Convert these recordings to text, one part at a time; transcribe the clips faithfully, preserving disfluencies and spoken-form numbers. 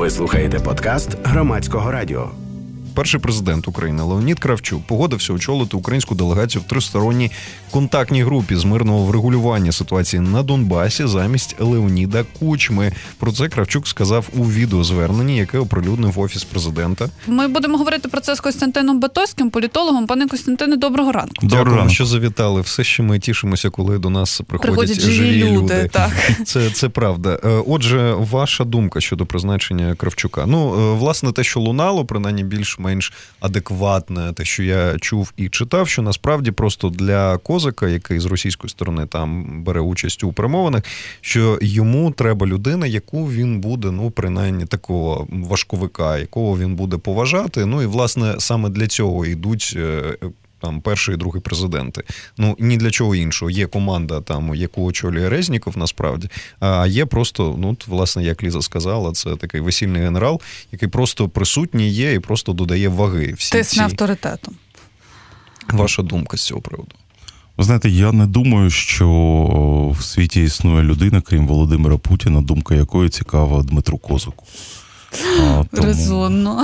Ви слухаєте подкаст Громадського радіо. Перший президент України Леонід Кравчук погодився очолити українську делегацію в тристоронній контактній групі з мирного врегулювання ситуації на Донбасі замість Леоніда Кучми. Про це Кравчук сказав у відеозверненні, яке оприлюднив Офіс президента. Ми будемо говорити про це з Костянтином Батоським, політологом. Пане Костянтине, доброго ранку. Дякую, що завітали. Все ще ми тішимося, коли до нас приходять, приходять живі, живі люди. люди. Так. Це, це правда. Отже, ваша думка щодо призначення Кравчука. Ну, власне, те, що лунало, принаймні більш-менш адекватне, те, що я чув і читав, що насправді просто для Козака, який з російської сторони там бере участь у перемовинах, що йому треба людина, яку він буде, ну, принаймні, такого важковика, якого він буде поважати. Ну, і, власне, саме для цього йдуть там перший і другий президенти. Ну, ні для чого іншого. Є команда, там, яку очолює Резніков, насправді, а є просто, ну, власне, як Ліза сказала, це такий весільний генерал, який просто присутній є і просто додає ваги. Всі Тисне ці... авторитетом. Ваша думка з цього приводу? Ви знаєте, я не думаю, що в світі існує людина, крім Володимира Путіна, думка якої цікава Дмитру Козаку. А, тому, резонно.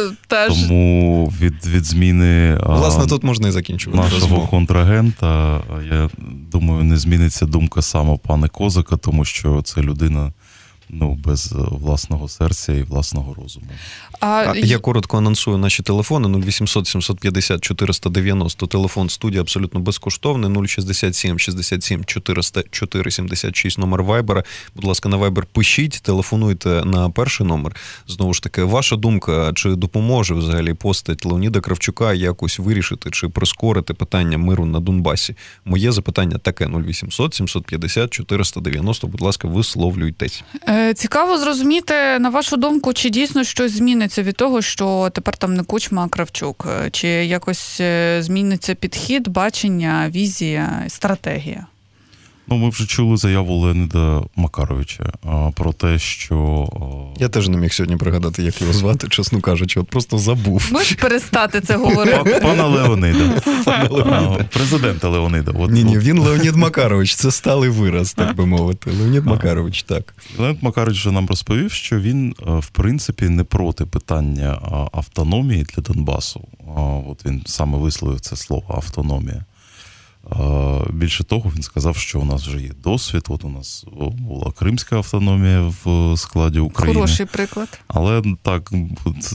Тому від, від зміни власне, тут можна і закінчувати нашого розмову. Контрагента, я думаю, не зміниться думка саме пана Козака, тому що це людина, ну, без власного серця і власного розуму. А, я коротко анонсую наші телефони. нуль вісімсот сімсот п'ятдесят чотириста дев'яносто, телефон студії абсолютно безкоштовний, нуль шістдесят сім шістдесят сім чотириста чотири сімдесят шість, номер Вайбера. Будь ласка, на Вайбер пишіть, телефонуйте на перший номер. Знову ж таки, ваша думка, чи допоможе взагалі постать Леоніда Кравчука якось вирішити, чи прискорити питання миру на Донбасі? Моє запитання таке: нуль вісімсот сімсот п'ятдесят чотириста дев'яносто, будь ласка, висловлюйтесь. Цікаво зрозуміти, на вашу думку, чи дійсно щось зміниться від того, що тепер там не Кучма, а Кравчук? Чи якось зміниться підхід, бачення, візія, стратегія? Ну, ми вже чули заяву Леоніда Макаровича а, про те, що... Я теж не міг сьогодні пригадати, як його звати, чесно кажучи, от просто забув. Можеш перестати це говорити? Пана Леоніда. Пана Леоніда. Президента Леоніда. От, ні, ні, він Леонід Макарович, це сталий вираз, так би мовити. Леонід Макарович, так. Леонід Макарович вже нам розповів, що він, в принципі, не проти питання автономії для Донбасу. От він саме висловив це слово «автономія». Більше того, він сказав, що у нас вже є досвід, от у нас була Кримська автономія в складі України. Хороший приклад. Але так, от,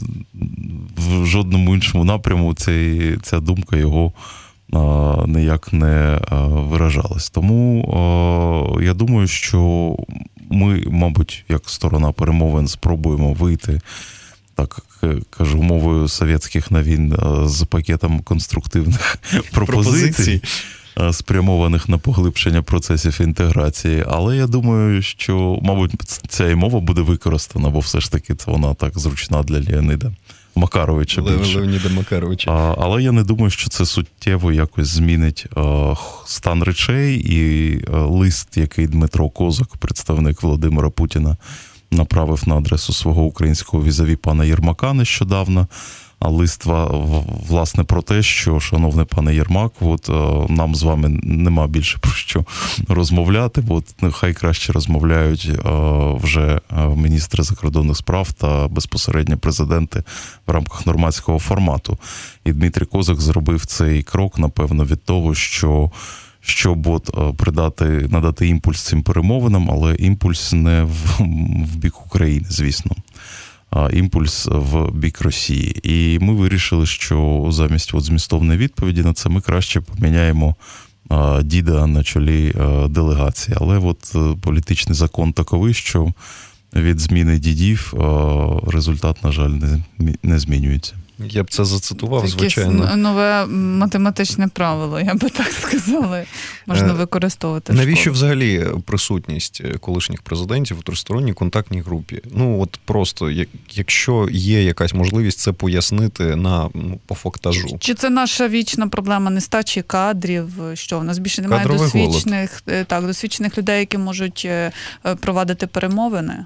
в жодному іншому напряму ця, ця думка його а, ніяк не а, виражалась. Тому а, я думаю, що ми, мабуть, як сторона перемовин, спробуємо вийти, так кажу, мовою совєтських новин, з пакетом конструктивних пропозицій, спрямованих на поглибшення процесів інтеграції. Але я думаю, що, мабуть, ця і мова буде використана, бо все ж таки це вона так зручна для Леоніда Макаровича. Леоніда Макаровича. А, але я не думаю, що це суттєво якось змінить а, стан речей, і а, лист, який Дмитро Козак, представник Володимира Путіна, направив на адресу свого українського візаві пана Єрмака нещодавно. А лист, власне, про те, що, шановний пане Єрмак, от нам з вами нема більше про що розмовляти, бо нехай краще розмовляють вже міністри закордонних справ та безпосередньо президенти в рамках нормандського формату. І Дмитрій Козак зробив цей крок, напевно, від того, що щоб от придати, надати імпульс цим перемовинам, але імпульс не в, в бік України, звісно, а імпульс в бік Росії. І ми вирішили, що замість от змістовної відповіді на це ми краще поміняємо а, діда на чолі а, делегації. Але от політичний закон таковий, що від зміни дідів а, результат, на жаль, не, не змінюється. Я б це зацитував, Таке звичайно. Нове математичне правило, я би так сказала, можна використовувати. Навіщо школу. Взагалі присутність колишніх президентів у тристоронній контактній групі? Ну, от просто, якщо є якась можливість це пояснити на, ну, по фактажу. Чи це наша вічна проблема нестачі кадрів? Що, в нас більше немає Кадровий досвідчених, так, досвідчених людей, які можуть провадити перемовини?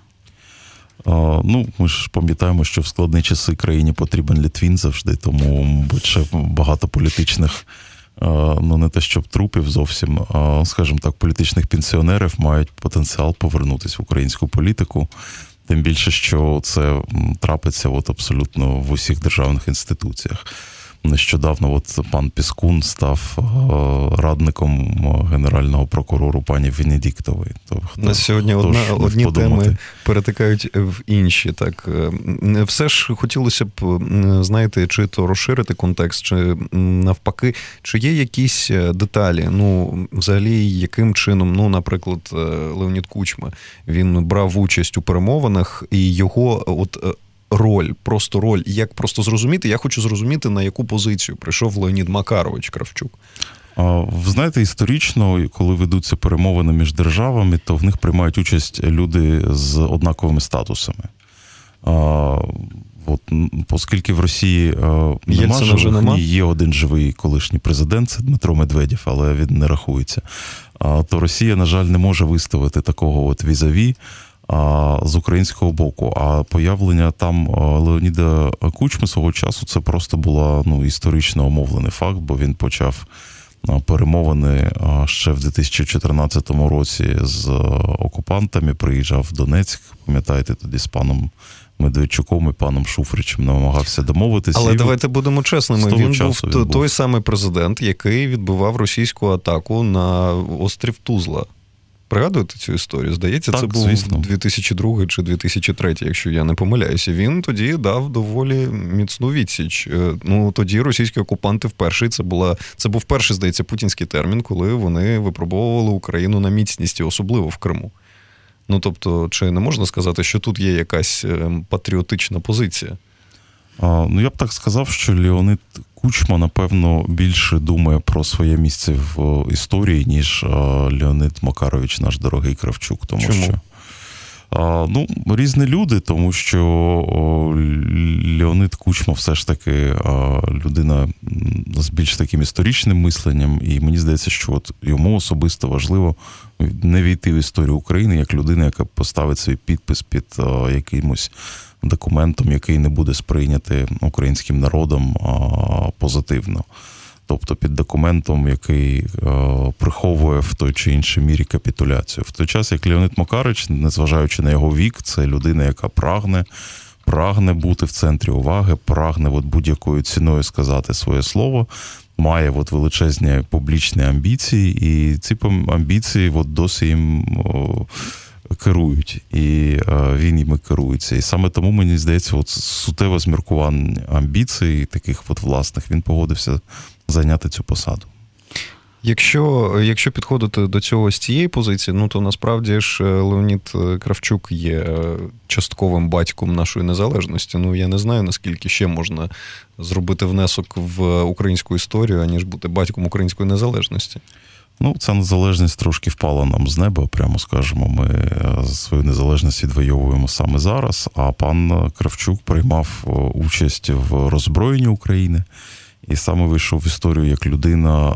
Ну, ми ж пам'ятаємо, що в складні часи країні потрібен Літвін завжди, тому, мабуть, ще багато політичних, ну, не те щоб трупів зовсім, скажімо так, політичних пенсіонерів мають потенціал повернутися в українську політику. Тим більше, що це трапиться от абсолютно в усіх державних інституціях. Нещодавно от пан Піскун став радником генерального прокурору пані Венедіктової. То, на сьогодні одна, одні подумати. Теми перетикають в інші. Так. Все ж хотілося б, знаєте, чи то розширити контекст, чи навпаки, чи є якісь деталі, ну, взагалі, яким чином, ну, наприклад, Леонід Кучма, він брав участь у перемовинах, і його от роль, просто роль, як просто зрозуміти, я хочу зрозуміти, на яку позицію прийшов Леонід Макарович Кравчук. Ви знаєте, історично, коли ведуться перемовини між державами, то в них приймають участь люди з однаковими статусами. От, оскільки в Росії нема живих, нема? Ні, є один живий колишній президент, це Дмитро Медведєв, але він не рахується, то Росія, на жаль, не може виставити такого от візаві з українського боку. А появлення там Леоніда Кучми свого часу це просто була, ну, історично омовлений факт, бо він почав перемовини ще в дві тисячі чотирнадцятому році з окупантами, приїжджав в Донецьк, пам'ятаєте, тоді з паном Медведчуком і паном Шуфричем намагався домовитися. Але давайте будемо чесними, він був, він був той самий президент, який відбивав російську атаку на острів Тузла. Пригадуєте цю історію? Здається, так, це був звісно. дві тисячі другий чи дві тисячі третій, якщо я не помиляюся. Він тоді дав доволі міцну відсіч. Ну, тоді російські окупанти вперше, це була, це був перший, здається, путінський термін, коли вони випробовували Україну на міцність, особливо в Криму. Ну, тобто, чи не можна сказати, що тут є якась патріотична позиція? А, ну, я б так сказав, що Леонід Кучма, напевно, більше думає про своє місце в історії, ніж Леонід Макарович, наш дорогий Кравчук. Тому Чому? що, а, ну, різні люди, тому що Леонід Кучма все ж таки а, людина з більш таким історичним мисленням, і мені здається, що от йому особисто важливо не війти в історію України як людина, яка поставить свій підпис під а, якимось документом, який не буде сприйнятий українським народом а, позитивно. Тобто під документом, який а, приховує в той чи іншій мірі капітуляцію. В той час, як Леонід Макарович, незважаючи на його вік, це людина, яка прагне, прагне бути в центрі уваги, прагне от будь-якою ціною сказати своє слово, має от величезні публічні амбіції, і ці амбіції от досі їм о, керують, і е, він їми керується. І саме тому, мені здається, от суттєве зміркування амбіцій, таких от власних, він погодився зайняти цю посаду. Якщо, якщо підходити до цього з цієї позиції, ну то насправді ж Леонід Кравчук є частковим батьком нашої незалежності. Ну, я не знаю, наскільки ще можна зробити внесок в українську історію, аніж бути батьком української незалежності. Ну, ця незалежність трошки впала нам з неба, прямо скажемо. Ми свою незалежність відвоюємо саме зараз, а пан Кравчук приймав участь в роззброєнні України і саме вийшов в історію як людина,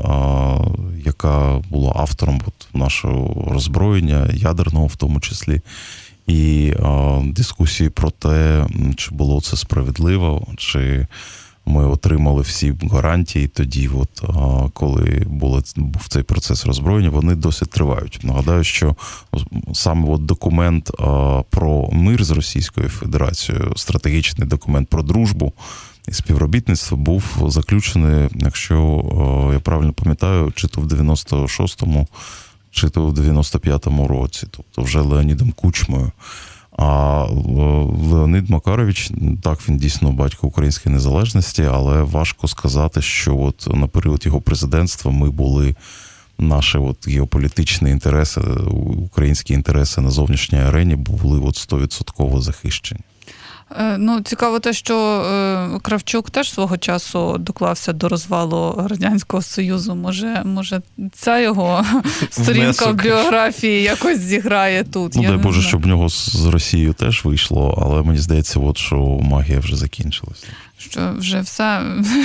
яка була автором от нашого роззброєння, ядерного в тому числі, і дискусії про те, чи було це справедливо, чи ми отримали всі гарантії тоді, от, коли були, був цей процес роззброєння, вони досить тривають. Нагадаю, що саме от документ про мир з Російською Федерацією, стратегічний документ про дружбу і співробітництво був заключений, якщо я правильно пам'ятаю, чи то в дев'яносто шостому, чи то в дев'яносто п'ятому році, тобто вже Леонідом Кучмою. А Леонід Макарович, так, він дійсно батько української незалежності, але важко сказати, що от на період його президентства ми були, наші от геополітичні інтереси, українські інтереси на зовнішній арені були от сто відсотків захищені. Ну, цікаво те, що Кравчук теж свого часу доклався до розвалу Радянського Союзу. Може, може ця його сторінка в біографії якось зіграє тут? Ну, дай Боже, щоб в нього з Росією теж вийшло, але мені здається, от, що магія вже закінчилася. що вже все,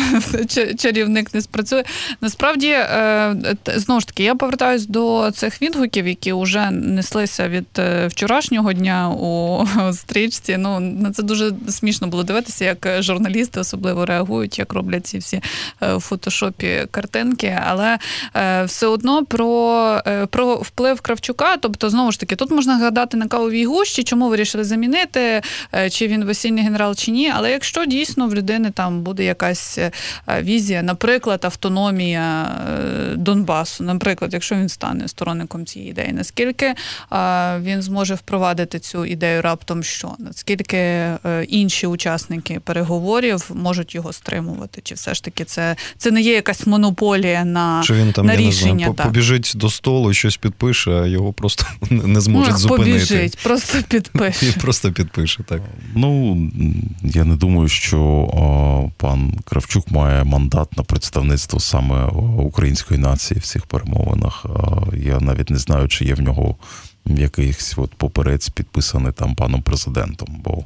чарівник не спрацює. Насправді, знову ж таки, я повертаюсь до цих відгуків, які вже неслися від вчорашнього дня у стрічці. Ну, на це дуже смішно було дивитися, як журналісти особливо реагують, як роблять ці всі в фотошопі картинки. Але все одно про, про вплив Кравчука, тобто, знову ж таки, тут можна гадати на кавовій гущі, чому вирішили замінити, чи він весільний генерал, чи ні. Але якщо дійсно в людини там буде якась візія, наприклад, автономія Донбасу, наприклад, якщо він стане сторонником цієї ідеї, наскільки він зможе впровадити цю ідею раптом що? Наскільки інші учасники переговорів можуть його стримувати? Чи все ж таки це, це не є якась монополія на, чи він там, на я рішення? Не знаю, побіжить до столу, щось підпише, а його просто не зможуть ну, зупинити. Побіжить, просто підпише. Він просто підпише, так. Ну, я не думаю, що о, пан Кравчук має мандат на представництво саме української нації в цих перемовинах. Я навіть не знаю, чи є в нього якийсь от поперець підписаний там паном президентом, бо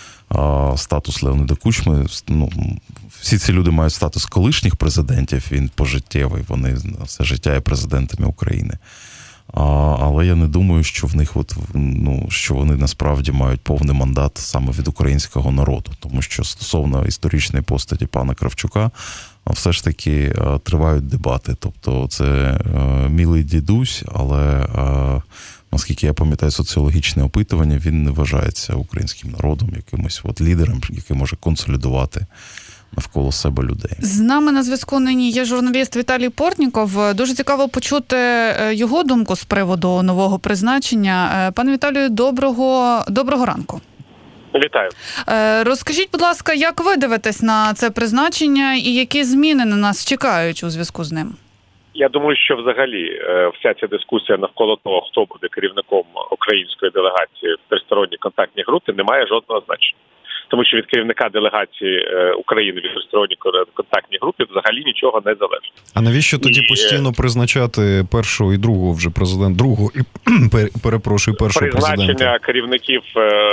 а, статус Леоніда Кучми, ну, всі ці люди мають статус колишніх президентів, він пожиттєвий, вони все життя є президентами України. А, але я не думаю, що в них от, ну, що вони насправді мають повний мандат саме від українського народу, тому що стосовно історичної постаті пана Кравчука все ж таки тривають дебати. Тобто це милий дідусь, але наскільки я пам'ятаю соціологічне опитування, він не вважається українським народом, якимось от лідером, який може консолідувати навколо себе людей. З нами на зв'язку нині є журналіст Віталій Портніков. Дуже цікаво почути його думку з приводу нового призначення. Пане Віталію, доброго, доброго ранку. Вітаю. Розкажіть, будь ласка, як ви дивитесь на це призначення і які зміни на нас чекають у зв'язку з ним? Я думаю, що взагалі вся ця дискусія навколо того, хто буде керівником української делегації в тристоронній контактній групі, не має жодного значення. Тому що від керівника делегації України від тристоронній контактній групі взагалі нічого не залежить. А навіщо тоді і... постійно призначати першого і другого вже президента, другого і перепрошую, першого Призначення президента? Призначення керівників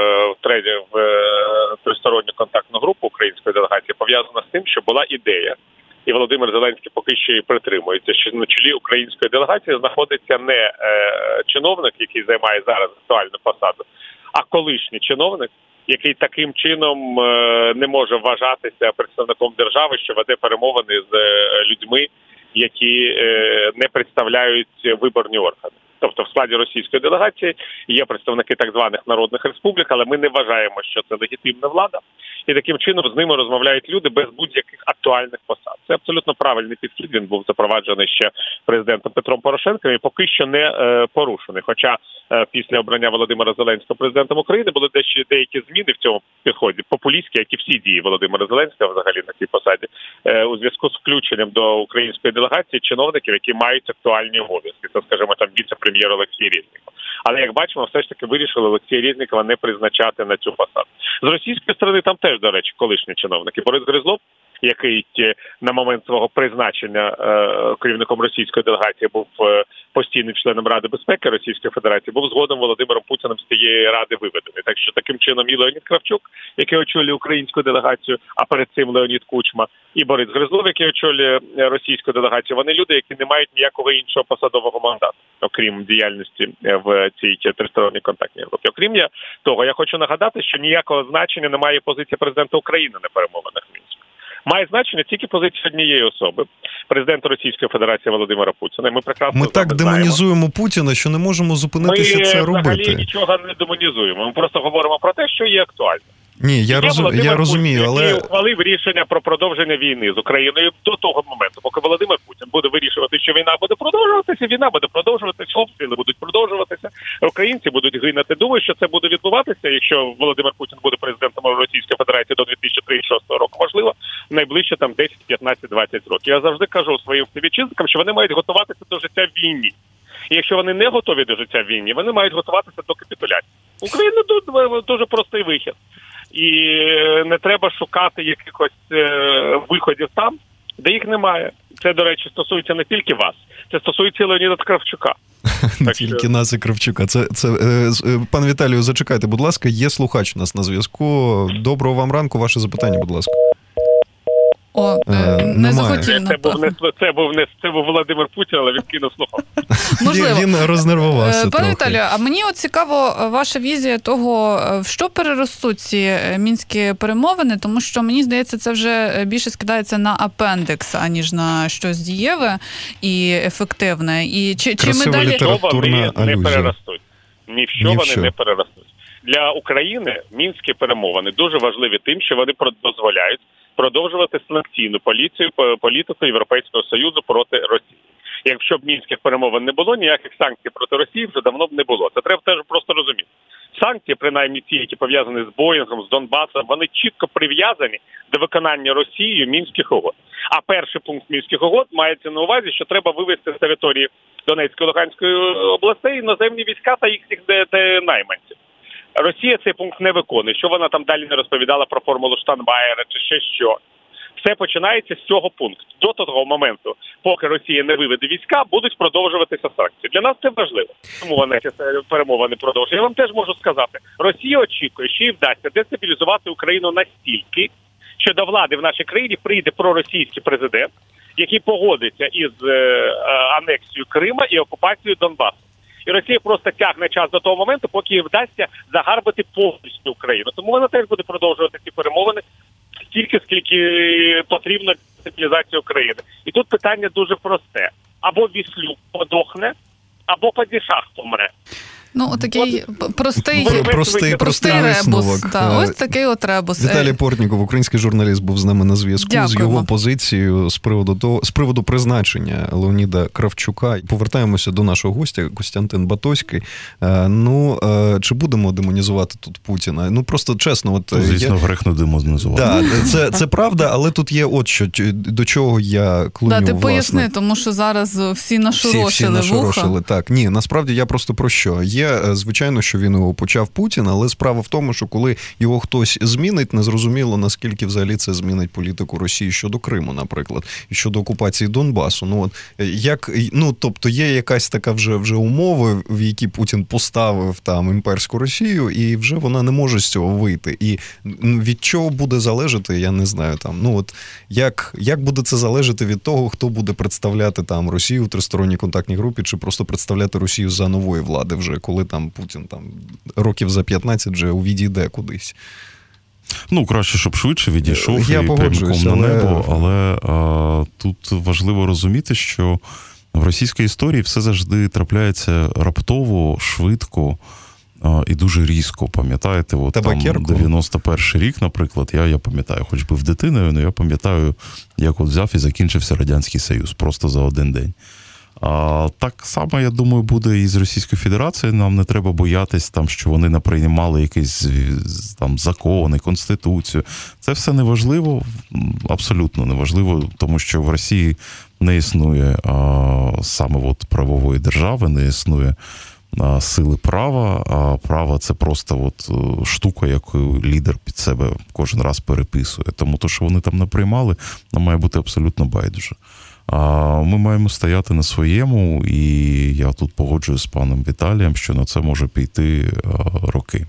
в тристоронню контактну групу української делегації пов'язано з тим, що була ідея, і Володимир Зеленський поки що і притримується, що на чолі української делегації знаходиться не е, чиновник, який займає зараз актуальну посаду, а колишній чиновник, який таким чином е, не може вважатися представником держави, що веде перемовини з е, людьми, які е, не представляють виборні органи. Тобто в складі російської делегації є представники так званих народних республік, але ми не вважаємо, що це легітимна влада. І таким чином з ними розмовляють люди без будь-яких актуальних посад. Це абсолютно правильний підхід, він був запроваджений ще президентом Петром Порошенком і поки що не е, порушений. Хоча е, після обрання Володимира Зеленського президентом України були дещо деякі зміни в цьому підході, популістські, як і всі дії Володимира Зеленського взагалі на цій посаді, е, у зв'язку з включенням до української делегації чиновників, які мають актуальні обов'язки. Це, скажімо, там віце-прем'єр Олексій Резніков. Але, як бачимо, все ж таки вирішили Олексія Резнікова не призначати на цю посаду. З російської сторони там теж, до речі, колишні чиновники. Борис Гризлов, який на момент свого призначення е, керівником російської делегації був е, постійним членом Ради безпеки Російської Федерації, був згодом Володимиром Путіним з цієї ради виведений. Так що таким чином і Леонід Кравчук, який очолює українську делегацію, а перед цим Леонід Кучма, і Борис Гризлов, який очолює російську делегацію, вони люди, які не мають ніякого іншого посадового мандату, окрім діяльності в цій тристоронній контактній групі. Окрім я, того, я хочу нагадати, що ніякого значення не має позиція президента України на перемовинах в Мінську. Має значення тільки позиція однієї особи, президента Російської Федерації Володимира Путіна. Ми прекрасно Ми так демонізуємо Путіна, що не можемо зупинитися Ми це робити. Ми взагалі нічого не демонізуємо. Ми просто говоримо про те, що є актуально. Ні, я, розум, я розумію, Путін, але... який ухвалив рішення про продовження війни з Україною до того моменту, поки Володимир Путін буде вирішувати, що війна буде продовжуватися, війна буде продовжуватися, обстріли будуть продовжуватися, українці будуть гинути. Думаю, що це буде відбуватися, якщо Володимир Путін буде президентом Російської Федерації до дві тисячі тридцять шостого року, можливо, найближче там десять, п'ятнадцять, двадцять років. Я завжди кажу своїм співвітчизникам, що вони мають готуватися до життя в війні. І якщо вони не готові до життя в війні, вони мають готуватися до капітуляції. Україна тут дуже простий вихід. І не треба шукати якихось е, виходів там, де їх немає. Це, до речі, стосується не тільки вас, це стосується Леоніда Кравчука. Не тільки нас і Кравчука. Це, це, е, пан Віталію, зачекайте, будь ласка, є слухач у нас на зв'язку. Доброго вам ранку, ваше запитання, будь ласка. О, Е, не немає. захотів, Це був напевно. не це був не це був Володимир Путін, але він кинув слухав. Можливо. Він, він рознервувався Е, Пане трохи. Віталію, а мені от цікаво ваша візія того, в що переростуть ці е, мінські перемовини, тому що, мені здається, це вже більше скидається на апендикс, аніж на щось дієве і ефективне. І чи, чи ми Красива далі... літера. Що вони Літературна не алюзія. переростуть. Ні в що Ні в вони що. не переростуть. Для України мінські перемовини дуже важливі тим, що вони про- дозволяють продовжувати санкційну поліцію, по- політику Європейського Союзу проти Росії. Якщо б мінських перемовин не було, ніяких санкцій проти Росії вже давно б не було. Це треба теж просто розуміти. Санкції, принаймні ті, які пов'язані з Боїнгом, з Донбасом, вони чітко прив'язані до виконання Росією мінських угод. А перший пункт мінських угод мається на увазі, що треба вивести з території Донецької, Луганської областей іноземні війська та їхніх де- де- найманців. Росія цей пункт не виконує. Що вона там далі не розповідала про формулу Штайнмаєра чи ще що. Все починається з цього пункту. До того моменту, поки Росія не виведе війська, будуть продовжуватися санкції. Для нас це важливо. Тому вони ці перемовини продовжують. Я вам теж можу сказати, Росія очікує, що їй вдасться дестабілізувати Україну настільки, що до влади в нашій країні прийде проросійський президент, який погодиться із е, е, анексією Крима і окупацією Донбасу. І Росія просто тягне час до того моменту, поки їй вдасться загарбати повністю Україну. Тому вона теж буде продовжувати ці перемовини стільки, скільки потрібно для стабілізації України. І тут питання дуже просте. Або Віслюк подохне, або Падішах помре. Ну, такий От- простий, Ви- ви- Простий, ви- простий ребус. висновок. Да, Е, ось такий от ребус. Віталій Портніков, український журналіст, був з нами на зв'язку. Дякуємо. З його позицією з приводу того, з приводу призначення Леоніда Кравчука. Повертаємося до нашого гостя Костянтин Батоський. Е, Ну е, чи будемо демонізувати тут Путіна? Ну просто чесно, от То, звісно, грех не демонізувати. Да, це, це правда, але тут є от що до чого я клоню. Да, ти власне. поясни, тому що зараз всі Всі, нашорошили всі вуха. нашорошили, так. Ні, насправді я просто про що. Є, е, звичайно, що він його почав Путін, але справа в тому, що коли його хтось змінить, незрозуміло, наскільки взагалі це змінить політику Росії щодо Криму, наприклад, і щодо окупації Донбасу. Ну, от, е, як, ну, тобто є якась така вже, вже умова, в які Путін поставив там імперську Росію, і вже вона не може з цього вийти. І м, від чого буде залежати, я не знаю. Там, ну, от, як, як буде це залежати від того, хто буде представляти там Росію в тристоронній контактній групі, чи просто представляти Росію за нової влади вже, коли там Путін там років за п'ятнадцять вже відійде кудись. Ну, краще, щоб швидше відійшов Я і погоджуюсь, прямиком на але- небо, але а, тут важливо розуміти, що в російській історії все завжди трапляється раптово, швидко а, і дуже різко. Пам'ятаєте, от там Табакерку? дев'яносто перший рік, наприклад, я, я пам'ятаю, хоч був дитиною, але я пам'ятаю, як от взяв і закінчився Радянський Союз просто за один день. А, так само, я думаю, буде і з Російською Федерацією. Нам не треба боятись, там, що вони не приймали якісь там закони, конституцію. Це все неважливо, абсолютно неважливо, тому що в Росії не існує а, саме от правової держави, не існує а, сили права. А право – це просто от штука, яку лідер під себе кожен раз переписує. Тому то, що вони там не приймали, нам має бути абсолютно байдуже. А ми маємо стояти на своєму, і я тут погоджуюсь з паном Віталієм, що на це може піти роки.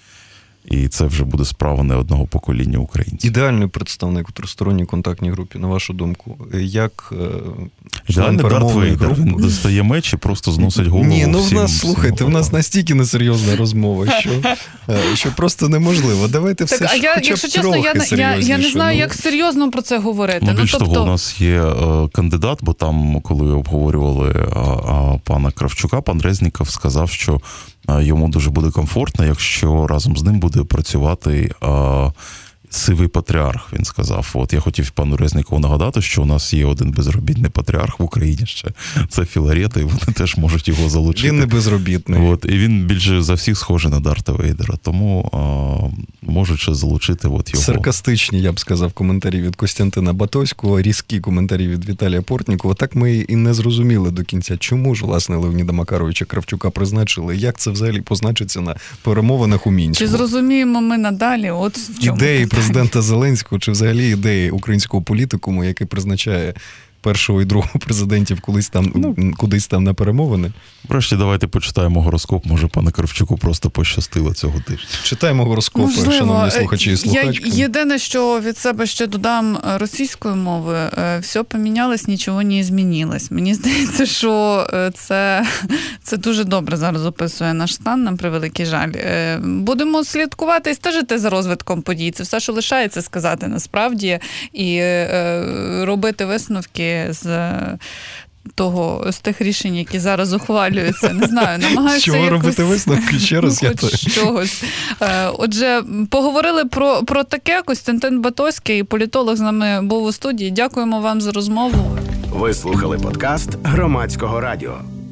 І це вже буде справа не одного покоління українців. Ідеальний представник у тристоронній контактній групі, на вашу думку, як Ідеальний Дарт перемовної Вейдер. групи? Він достає меч і просто зносить голову Ні, ну в всім, нас, всім слухайте, в нас ворогам. настільки несерйозна розмова, що, е, що просто неможливо. Давайте все Так, а ж я, хоча б якщо чесно, я, трохи я, я не серйозніше. знаю, Ну, як серйозно про це говорити. Ну, Ну, більш тобто... того, у нас є е, кандидат, бо там, коли обговорювали а, а, пана Кравчука, пан Резніков сказав, що а, йому дуже буде комфортно, якщо разом з ним буде працювати а, сивий патріарх, він сказав. От я хотів пану Резнікову нагадати, що у нас є один безробітний патріарх в Україні ще. Це Філарета, і вони теж можуть його залучити. Він не безробітний. От, і він більше за всіх схожий на Дарта Вейдера, тому а, можуть ще залучити от його. Саркастичні, я б сказав, коментарі від Костянтина Батоського, різкі коментарі від Віталія Портнікова. Так ми і не зрозуміли до кінця, чому ж, власне, Леоніда Макаровича Кравчука призначили, як це взагалі позначиться на перемовинах у Мінську. Чи зрозуміємо ми надалі? От в чому Ідеї питання. президента Зеленського, чи взагалі ідеї українського політикуму, який призначає першого і другого президентів колись там, ну, кудись там на перемовини. Врешті, давайте почитаємо гороскоп. Може, пане Кравчуку просто пощастило цього тижня. Читаємо гороскопи, Можливо. шановні слухачі і слухачки. Я єдине, що від себе ще додам російською мовою. Все помінялось, нічого не змінилось. Мені здається, що це, це дуже добре зараз описує наш стан, на превеликий жаль. Будемо слідкувати і стежити за розвитком подій. Це все, що лишається сказати насправді, і робити висновки з того, з тих рішень, які зараз ухвалюються. Не знаю, намагаюся чого якось... робити висновки? Ще раз ну, я хоч чогось. Отже, поговорили про, про таке. Костянтин Батоський, політолог, з нами був у студії. Дякуємо вам за розмову. Ви слухали подкаст Громадського радіо.